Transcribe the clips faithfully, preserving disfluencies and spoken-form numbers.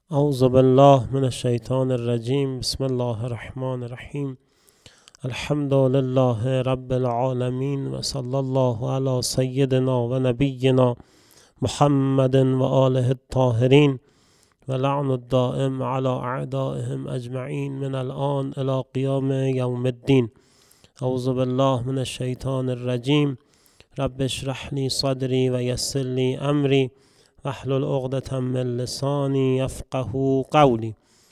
اعوذ بالله من الشیطان الرجیم. بسم الله الرحمن الرحیم. الحمد لله رب العالمین و صلی الله علی سیدنا و نبینا محمد و آله الطاهرین و لعن الدائم علی اعدائهم اجمعین من الان الی قیام یوم الدین. اعوذ بالله من الشیطان الرجیم. رب اشرح لی صدری و یسر لی امری واحلل عقدة من لسانی یفقهوا قولی.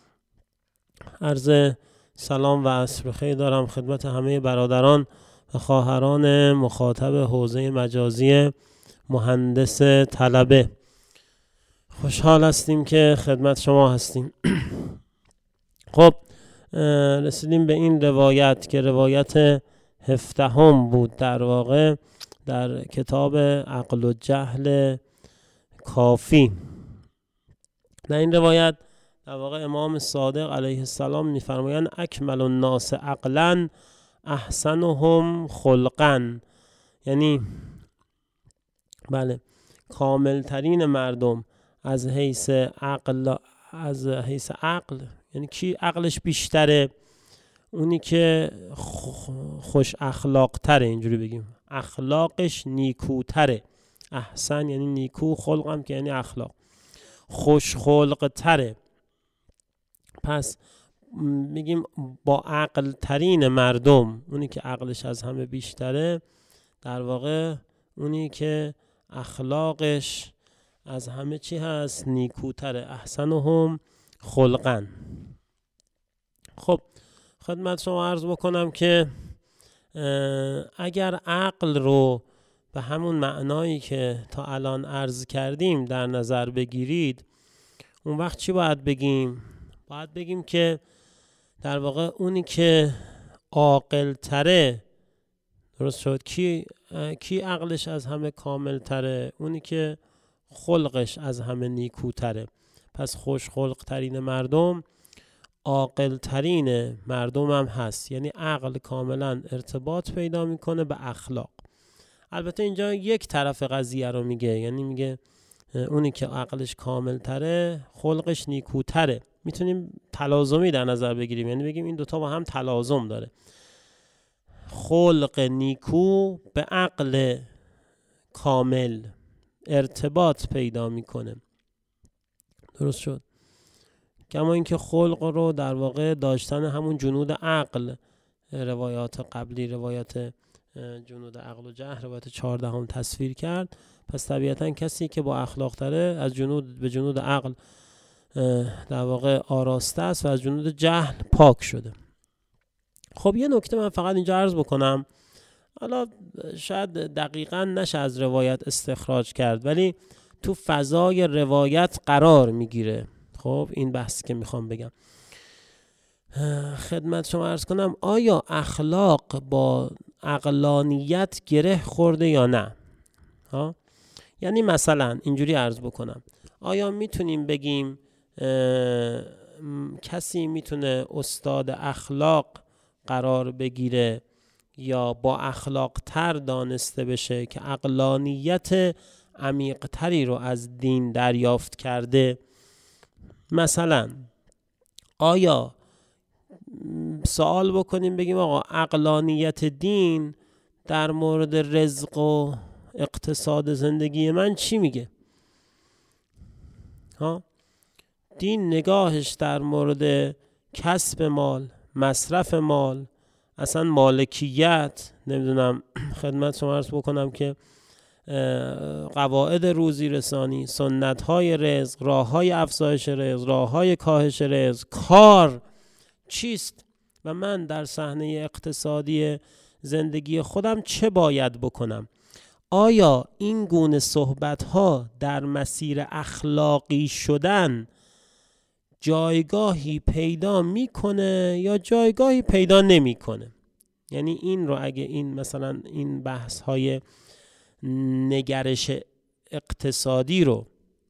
عرض سلام و عصر بخیر دارم خدمت همه برادران و خواهران مخاطب حوزه مجازی مهندس طلبه. خوشحال هستیم که خدمت شما هستیم. خب رسیدیم به این روایت که روایت هفدهم بود در واقع در کتاب عقل و جهل کافی. در این روایت در واقع امام صادق علیه السلام می‌فرمایند اکمل الناس عقلا احسنهم خلقا، یعنی بله کامل ترین مردم از حیث عقل از حیث عقل یعنی کی عقلش بیشتره؟ اونی که خوش اخلاق تره، اینجوری بگیم اخلاقش نیکوتره. احسن یعنی نیکو، خلقم که یعنی اخلاق، خوش خلق تره. پس میگیم با عقل ترین مردم، اونی که عقلش از همه بیشتره، در واقع اونی که اخلاقش از همه چی هست نیکوتره. احسنهم خلقا. خب خدمت شما عرض بکنم که اگر عقل رو به همون معنایی که تا الان عرض کردیم در نظر بگیرید، اون وقت چی باید بگیم؟ باید بگیم که در واقع اونی که عاقل تره، درست شد، کی کی عقلش از همه کامل تره؟ اونی که خلقش از همه نیکو تره. پس خوش خلق ترین مردم عاقل ترین مردم هم هست، یعنی عقل کاملا ارتباط پیدا میکنه به اخلاق. البته اینجا یک طرف قضیه رو میگه، یعنی میگه اونی که عقلش کامل تره خلقش نیکوتره. میتونیم تلازمی در نظر بگیریم، یعنی بگیم این دوتا با هم تلازم داره. خلق نیکو به عقل کامل ارتباط پیدا میکنه، درست شد. کما اینکه خلق رو در واقع داشتن همون جنود عقل، روایات قبلی، روایات جنود عقل و جهل، روایت چهاردهم تصویر کرد. پس طبیعتا کسی که با اخلاق تره از جنود به جنود عقل در واقع آراسته است و از جنود جهل پاک شده. خب یه نکته من فقط اینجا عرض بکنم، حالا شاید دقیقاً نشه از روایت استخراج کرد، ولی تو فضای روایت قرار میگیره. خب این بحثی که میخوام بگم خدمت شما عرض کنم، آیا اخلاق با عقلانیت گره خورده یا نه؟ ها؟ یعنی مثلا اینجوری عرض بکنم، آیا میتونیم بگیم کسی میتونه استاد اخلاق قرار بگیره یا با اخلاق تر دانسته بشه که عقلانیت عمیق تری رو از دین دریافت کرده؟ مثلا آیا سوال بکنیم بگیم آقا عقلانیت دین در مورد رزق و اقتصاد زندگی من چی میگه؟ ها؟ دین نگاهش در مورد کسب مال، مصرف مال، اصلا مالکیت، نمیدونم خدمت شما عرض بکنم که قواعد روزی رسانی، سنت های رزق، راه های افزایش رزق، راه های کاهش رزق، کار چیست و من در صحنه اقتصادی زندگی خودم چه باید بکنم؟ آیا این گونه صحبت ها در مسیر اخلاقی شدن جایگاهی پیدا میکنه یا جایگاهی پیدا نمیکنه؟ یعنی این رو اگه این مثلا این بحث های نگرش اقتصادی رو،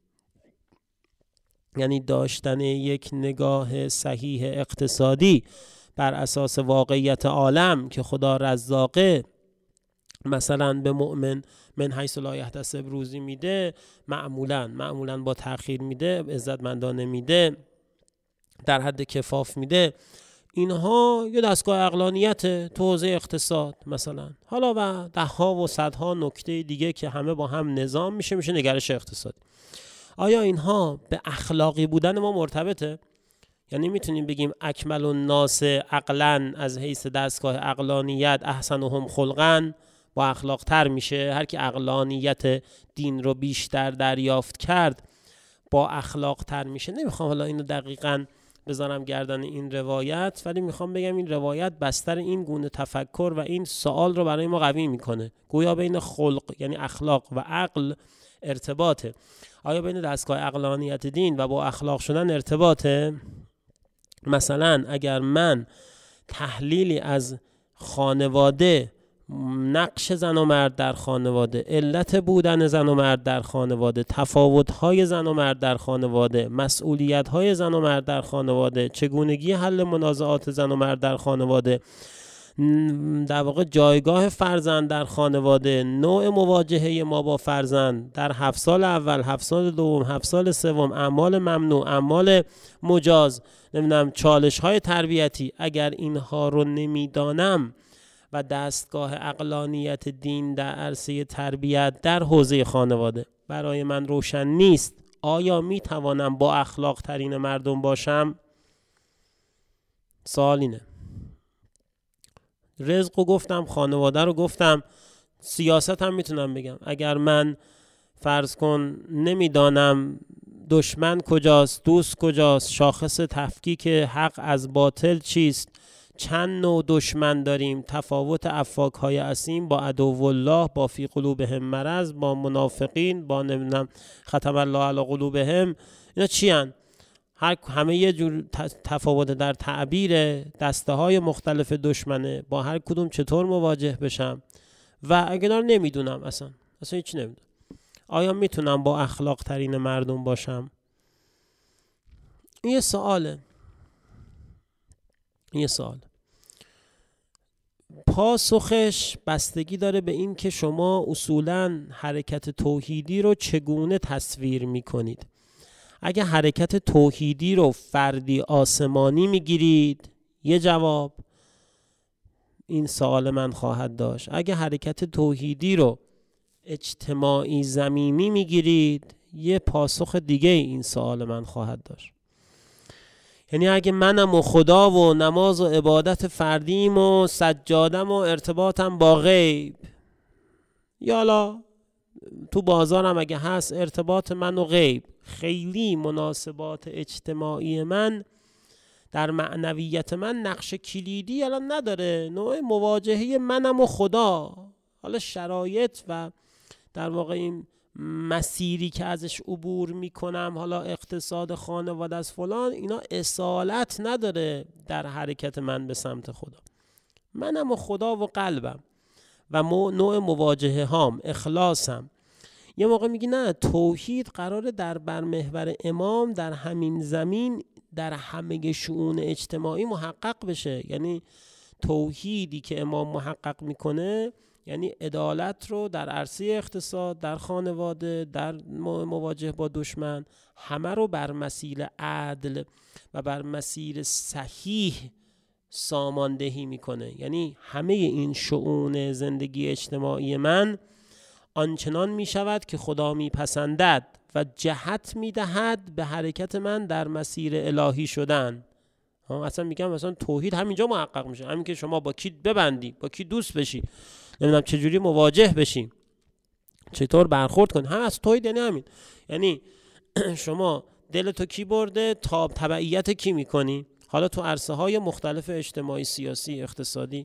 یعنی داشتن یک نگاه صحیح اقتصادی بر اساس واقعیت عالم که خدا رزاقه مثلا به مؤمن من حیث لا یحتسب روزی میده، معمولا معمولا با تأخیر میده، عزتمندانه میده، در حد کفاف میده، اینها یه دستگاه عقلانیت تو حوزه اقتصاد مثلا. حالا و ده ها و صدها نکته دیگه که همه با هم نظام میشه میشه نگرش اقتصادی. آیا اینها به اخلاقی بودن ما مرتبطه؟ یعنی میتونیم بگیم اکمل الناس عقلاً از حیث دستگاه عقلانیت احسنهم خلقاً، با اخلاق تر میشه. هر کی عقلانیت دین رو بیشتر دریافت کرد با اخلاق تر میشه. نمیخوام حالا اینو دقیقاً بذارم گردن این روایت، ولی میخوام بگم این روایت بستر این گونه تفکر و این سوال رو برای ما قوی میکنه. گویا بین خلق یعنی اخلاق و عقل ارتباطه. آیا بین دستگاه عقلانیت دین و با اخلاق شدن ارتباطه؟ مثلا اگر من تحلیلی از خانواده، نقش زن و مرد در خانواده، علت بودن زن و مرد در خانواده، تفاوت‌های زن و مرد در خانواده، مسئولیت‌های زن و مرد در خانواده، چگونگی حل منازعات زن و مرد در خانواده، در واقع جایگاه فرزند در خانواده، نوع مواجهه ما با فرزند در هفت سال اول، هفت سال دوم، هفت سال سوم، اعمال ممنوع، اعمال مجاز، نمیدونم چالش‌های تربیتی، اگر اینها رو نمیدانم و دستگاه عقلانیت دین در عرصه تربیت در حوزه خانواده برای من روشن نیست، آیا می توانم با اخلاق ترین مردم باشم؟ سوال اینه. رزق رو گفتم، خانواده رو گفتم، سیاست هم میتونم بگم. اگر من فرض کن نمیدانم دشمن کجاست، دوست کجاست، شاخص تفکیک حق از باطل چیست، چند نوع دشمن داریم، تفاوت افاک های اسیم با عدو الله، با فی قلوبهم مرض، با منافقین، با نمیدونم ختم الله علی قلوبهم، اینا چی هن؟ هر همه یه جور تفاوت در تعبیر دسته های مختلف دشمنه، با هر کدوم چطور مواجه بشم و اگه اینا رو نمیدونم، اصلا اصلا هیچ نمیدونم، آیا میتونم با اخلاق ترین مردم باشم؟ این یه سواله. این یه سوال. پاسخش بستگی داره به این که شما اصولاً حرکت توحیدی رو چگونه تصویر میکنید. اگه حرکت توحیدی رو فردی آسمانی میگیرید، یه جواب این سوال من خواهد داشت. اگه حرکت توحیدی رو اجتماعی زمینی میگیرید، یه پاسخ دیگه این سوال من خواهد داشت. یعنی اگه منم و خدا و نماز و عبادت فردیم و سجادم و ارتباطم با غیب، یالا تو بازارم اگه هست ارتباط من و غیب، خیلی مناسبات اجتماعی من در معنویت من نقش کلیدی الان نداره. نوع مواجهه منم و خدا، حالا شرایط و در واقع این مسیری که ازش عبور میکنم، حالا اقتصاد خانواده از فلان، اینا اصالت نداره در حرکت من به سمت خدا. منم و خدا و قلبم و نوع مواجهه هام، اخلاصم. یه موقع میگی نه، توحید قراره در برمحور امام در همین زمین در همه شؤون اجتماعی محقق بشه. یعنی توحیدی که امام محقق میکنه یعنی عدالت رو در عرصه اقتصاد، در خانواده، در مواجهه با دشمن، همه رو بر مسیر عدل و بر مسیر صحیح ساماندهی میکنه. یعنی همه این شؤون زندگی اجتماعی من آنچنان میشود که خدا میپسندد و جهت میدهد به حرکت من در مسیر الهی شدن. اصلا میگم مثلا توحید همینجا محقق میشه، همین که شما با کی ببندی، با کی دوست بشی، نمیدونم چجوری مواجه بشی، چطور برخورد کنی، هم از توحید یعنی همین. یعنی شما دلتو کی برده، تاب تبعیت کی میکنی، حالا تو عرصه های مختلف اجتماعی، سیاسی، اقتصادی.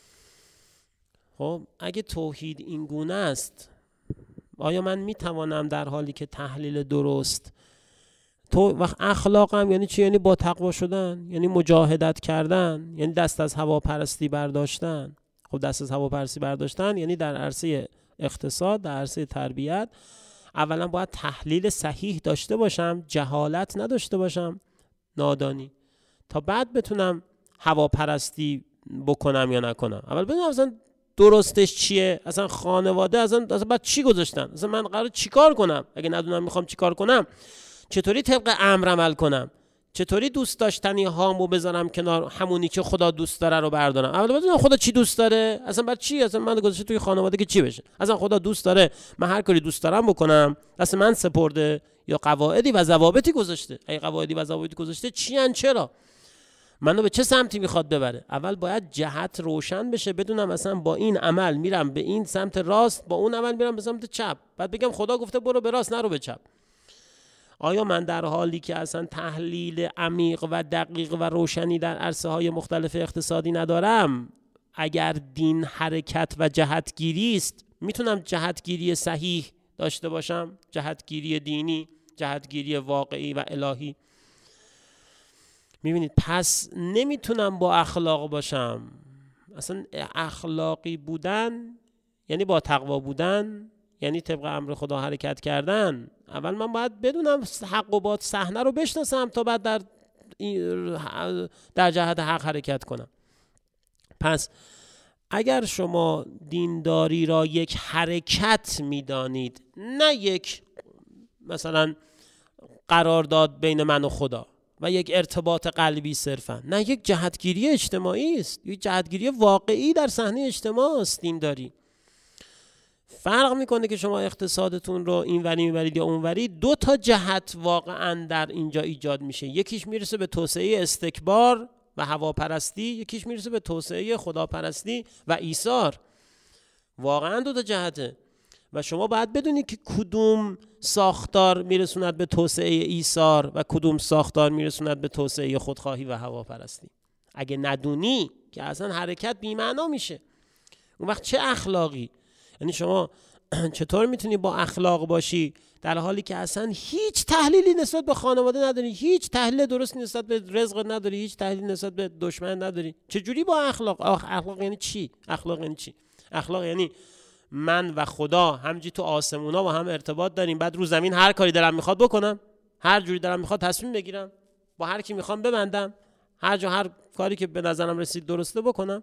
خب اگه توحید این گونه است، آیا من میتوانم در حالی که تحلیل درست تو وقت اخلاقم یعنی چی؟ یعنی با تقوا شدن، یعنی مجاهدت کردن، یعنی دست از هواپرستی برداشتن. خب دست از هواپرستی برداشتن یعنی در عرصه اقتصاد، در عرصه تربیت، اولا باید تحلیل صحیح داشته باشم، جهالت نداشته باشم، نادانی، تا بعد بتونم هواپرستی بکنم یا نکنم. اول بدونم اصلا درستش چیه؟ اصلا خانواده اصلا اصلا بعد چی گذاشتن؟ اصلا من قرار چیکار کنم؟ اگه ندونم میخوام چیکار کنم، چطوری طبق امر عمل کنم؟ چطوری دوست داشتنی هامو بذارم کنار، همونی که خدا دوست داره رو بردارم؟ اول بدونم خدا چی دوست داره، اصلا بعد چی، اصلا من گذاشته توی خانواده که چی بشه؟ اصلا خدا دوست داره من هر کاری دوست دارم بکنم، اصلا من سپرده یا قواعدی و ضوابطی گذاشته؟ اگه قواعدی و ضوابطی گذاشته چی ان چرا؟ منو به چه سمتی میخواد ببره؟ اول باید جهت روشن بشه، بدونم مثلا با این عمل میرم به این سمت راست، با اون عمل میرم به سمت چپ. بعد بگم خدا گفته برو به راست نرو به چپ. آیا من در حالی که اصلا تحلیل عمیق و دقیق و روشنی در عرصه های مختلف اقتصادی ندارم، اگر دین حرکت و جهتگیری است، میتونم جهتگیری صحیح داشته باشم؟ جهتگیری دینی، جهتگیری واقعی و الهی. میبینید پس نمیتونم با اخلاق باشم. اصلا اخلاقی بودن یعنی با تقوا بودن، یعنی طبق امر خدا حرکت کردن. اول من باید بدونم حق و باطل، صحنه رو بشناسم تا بعد در در جهت حق حرکت کنم. پس اگر شما دینداری را یک حرکت میدانید، نه یک مثلا قرارداد بین من و خدا و یک ارتباط قلبی صرفا، نه یک جهتگیری اجتماعی است، یک جهتگیری واقعی در صحنه اجتماع است. دینداری فرق میکنه که شما اقتصادتون رو اینوری میبرید یا اونوری. دو تا جهت واقعا در اینجا ایجاد میشه، یکیش میرسه به توسعه استکبار و هواپرستی، یکیش میرسه به توسعه خداپرستی و ایثار. واقعا دو تا جهته و شما باید بدونید که کدوم ساختار میرسوند به توسعه ایثار و کدوم ساختار میرسوند به توسعه خودخواهی و هواپرستی. اگه ندونی که اصلا حرکت بی‌معنا میشه. اون وقت چه اخلاقی؟ یعنی شما چطور میتونی با اخلاق باشی در حالی که اصلا هیچ تحلیلی نسبت به خانواده نداری، هیچ تحلیل درست نسبت به رزق نداری، هیچ تحلیل نسبت به دشمن نداری؟ چجوری با اخلاق؟ آخ اخلاق یعنی چی؟ اخلاق یعنی چی؟ اخلاق یعنی من و خدا همجی تو آسمونا با هم ارتباط داریم، بعد رو زمین هر کاری دلم میخواد بکنم، هر جوری دلم میخواد تصمیم بگیرم، با هر کی میخوام ببندم، هر جا هر کاری که به نظرم رسید درسته بکنم.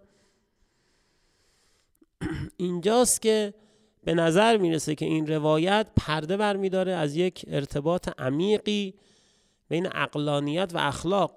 اینجاست که به نظر میرسه که این روایت پرده برمیداره از یک ارتباط عمیقی بین عقلانیت و اخلاق.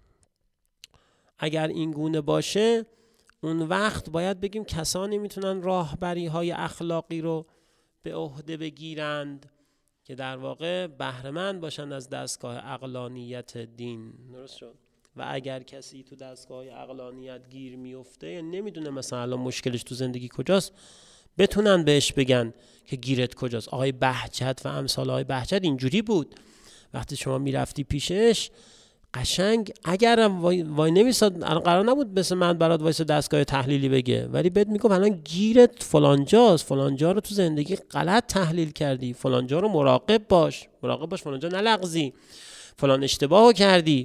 اگر این گونه باشه، اون وقت باید بگیم کسانی میتونن راهبری های اخلاقی رو به عهده بگیرند که در واقع بهره‌مند باشن از دستگاه عقلانیت دین. درست شد؟ و اگر کسی تو دستگاه عقلانیت گیر میفته، نمیدونه مثلا الان مشکلش تو زندگی کجاست، بتونن بهش بگن که گیرت کجاست. آقای بهجت و امثال آقای بهجت اینجوری بود، وقتی شما میرفتی پیشش قشنگ اگر وای, وای نمیساد، الان قرار نبود مثل من برات وایس دستگاه تحلیلی بگه، ولی بهت میگم الان گیرت فلانجاست، فلانجا رو تو زندگی غلط تحلیل کردی، فلانجا رو مراقب باش، مراقب باش فلانجا نلغزی، فلان اشتباهو کردی.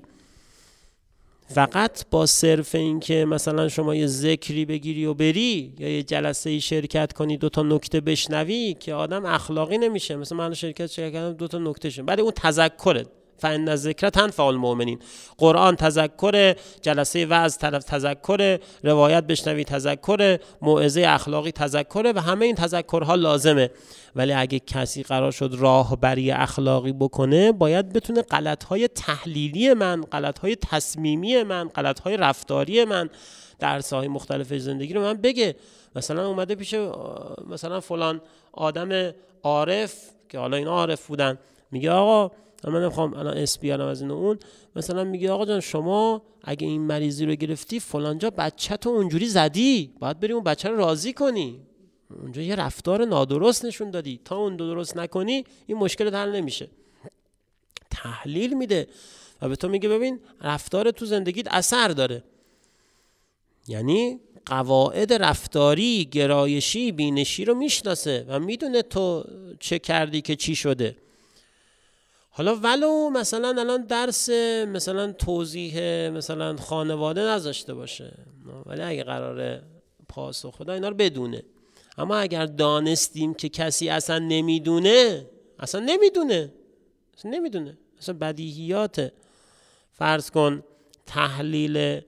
فقط با صرف این که مثلا شما یه ذکری بگیری و بری یا یه جلسه شرکت کنی دو تا نکته بشنوی که آدم اخلاقی نمیشه. مثلا من شرکت شرکت کردم دو تا نکته شد، ولی اون تذکرت فإن الذکر تنفع المؤمنین، قرآن تذکر، جلسه وعظ تذکر، روایت بشنوی تذکر، موعظه اخلاقی تذکر و همه این تذکرها لازمه. ولی اگه کسی قرار شد راهبری اخلاقی بکنه، باید بتونه غلط‌های تحلیلی من، غلط‌های تصمیمی من، غلط‌های رفتاری من در عرصه‌های مختلف زندگی رو من بگه. مثلا اومده پیش مثلا فلان آدم عارف که حالا اینا عارف بودن، میگه آقا من نمیخوام الان اس بیارم از این و اون، مثلا میگه آقا جان شما اگه این مریضی رو گرفتی فلانجا بچه تو اونجوری زدی، باید بری اون بچه رو راضی کنی، اونجا یه رفتار نادرست نشون دادی، تا اون درست نکنی این مشکل حل نمیشه. تحلیل میده و به تو میگه ببین رفتار تو زندگیت اثر داره، یعنی قواعد رفتاری، گرایشی، بینشی رو میشناسه و میدونه تو چه کردی که چی شده. حالا ولو مثلا الان درس مثلا توضیح مثلا خانواده نذاشته باشه، ولی اگه قراره پاسخ خدا اینا رو بدونه. اما اگر دانستیم که کسی اصلا نمیدونه، اصلا نمیدونه اصلا نمیدونه اصلا بدیهیات، فرض کن تحلیل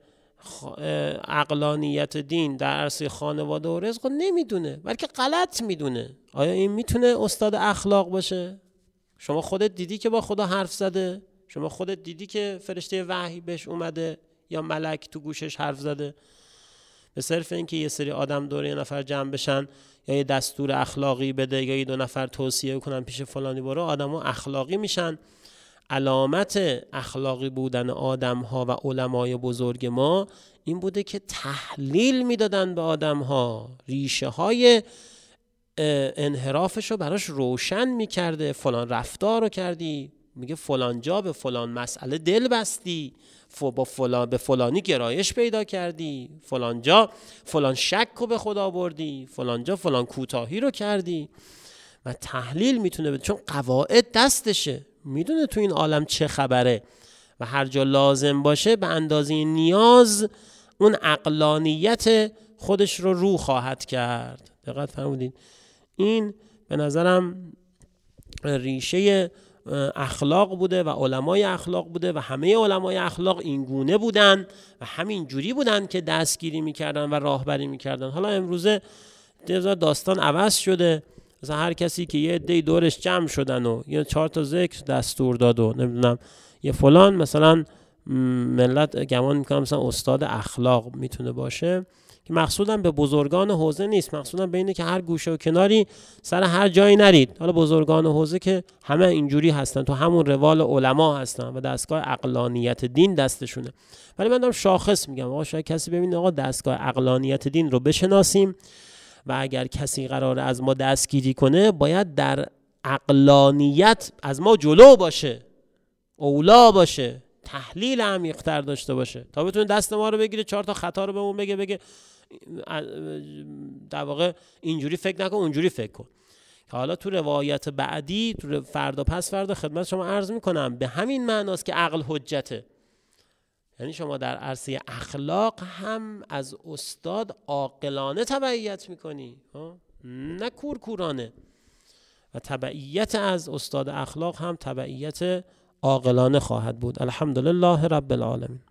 عقلانیت دین در عرصه خانواده و رزق نمیدونه، بلکه غلط میدونه. آیا این میتونه استاد اخلاق باشه؟ شما خودت دیدی که با خدا حرف زده؟ شما خودت دیدی که فرشته وحی بهش اومده یا ملک تو گوشش حرف زده؟ به صرف اینکه یه سری آدم دور یه نفر جمع بشن یا یه دستور اخلاقی بده یا یه دو نفر توصیه کنن پیش فلانی برو، آدم‌ها اخلاقی میشن. علامت اخلاقی بودن آدم‌ها و علمای بزرگ ما این بوده که تحلیل میدادن به آدم‌ها، ریشه های انحرافش رو براش روشن میکرده. فلان رفتار رو کردی، میگه فلان جا به فلان مسئله دل بستی، با فلان به فلانی گرایش پیدا کردی، فلان جا فلان شک رو به خدا بردی، فلان جا فلان کوتاهی رو کردی. و تحلیل میتونه بده، چون قواعد دستشه، میدونه تو این عالم چه خبره و هر جا لازم باشه به اندازه نیاز اون عقلانیت خودش رو رو خواهد کرد. دقت فرمودین؟ این به نظرم ریشه اخلاق بوده و علمای اخلاق بوده و همه علمای اخلاق این گونه بودن و همین جوری بودن که دستگیری میکردن و راهبری میکردن. حالا امروزه داستان عوض شده، مثلا هر کسی که یه عده دورش جمع شدن و یه چهار تا ذکر دستور داد و نمیدونم یه فلان، مثلا ملت گمان میکنم مثلا استاد اخلاق میتونه باشه، که مقصودم به بزرگان حوزه نیست، مقصودم به اینه که هر گوشه و کناری سر هر جایی نرید. حالا بزرگان حوزه که همه اینجوری هستن، تو همون روال علما هستن و دستگاه عقلانیت دین دستشونه. ولی من دارم شاخص میگم، آقا شاید کسی ببینه آقا دستگاه عقلانیت دین رو بشناسیم و اگر کسی قراره از ما دستگیری کنه باید در عقلانیت از ما جلو باشه، اولا باشه، تحلیل عمیق‌تر داشته باشه تا بتونه دست ما رو بگیره، چهار تا خطا رو بهمون بگه بگه در واقع اینجوری فکر نکن اونجوری فکر کن. که حالا تو روایت بعدی، تو فردا پس فردا خدمت شما عرض میکنم به همین معناست که عقل حجته. یعنی شما در عرصه اخلاق هم از استاد عاقلانه تبعیت میکنی، نه کورکورانه. و تبعیت از استاد اخلاق هم تبعیت عاقلانه خواهد بود. الحمدلله رب العالمین.